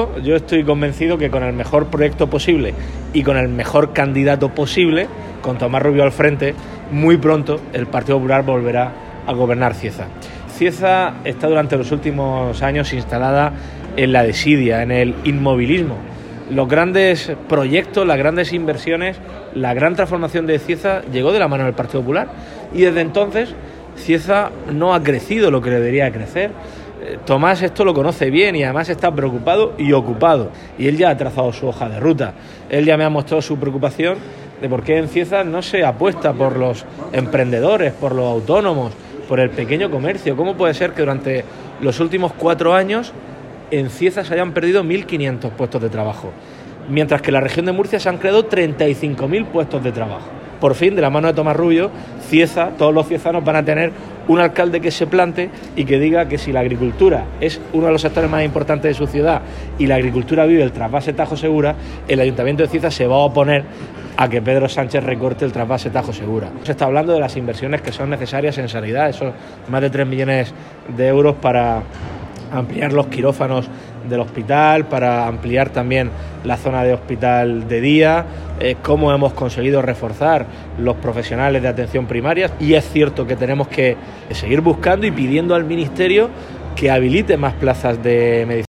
futuro yo estoy convencido que con el mejor proyecto posible y con el mejor candidato posible, con Tomás Rubio al frente, muy pronto el Partido Popular volverá a gobernar Cieza. Cieza está durante los últimos años instalada en la desidia, en el inmovilismo. Los grandes proyectos, las grandes inversiones, la gran transformación de Cieza llegó de la mano del Partido Popular y desde entonces Cieza no ha crecido lo que debería crecer. Tomás esto lo conoce bien y además está preocupado y ocupado, y él ya ha trazado su hoja de ruta. Él ya me ha mostrado su preocupación de por qué en Cieza no se apuesta por los emprendedores, por los autónomos, por el pequeño comercio. ¿Cómo puede ser que durante los últimos 4 años en Cieza se hayan perdido 1.500 puestos de trabajo, mientras que en la región de Murcia se han creado 35.000 puestos de trabajo? Por fin, de la mano de Tomás Rubio, Cieza, todos los ciezanos van a tener un alcalde que se plante y que diga que si la agricultura es uno de los sectores más importantes de su ciudad y la agricultura vive el trasvase Tajo Segura, el Ayuntamiento de Cieza se va a oponer a que Pedro Sánchez recorte el trasvase Tajo Segura. Se está hablando de las inversiones que son necesarias en sanidad, esos más de 3 millones de euros para ampliar los quirófanos del hospital, para ampliar también la zona de hospital de día, cómo hemos conseguido reforzar los profesionales de atención primaria, y es cierto que tenemos que seguir buscando y pidiendo al Ministerio que habilite más plazas de medicina.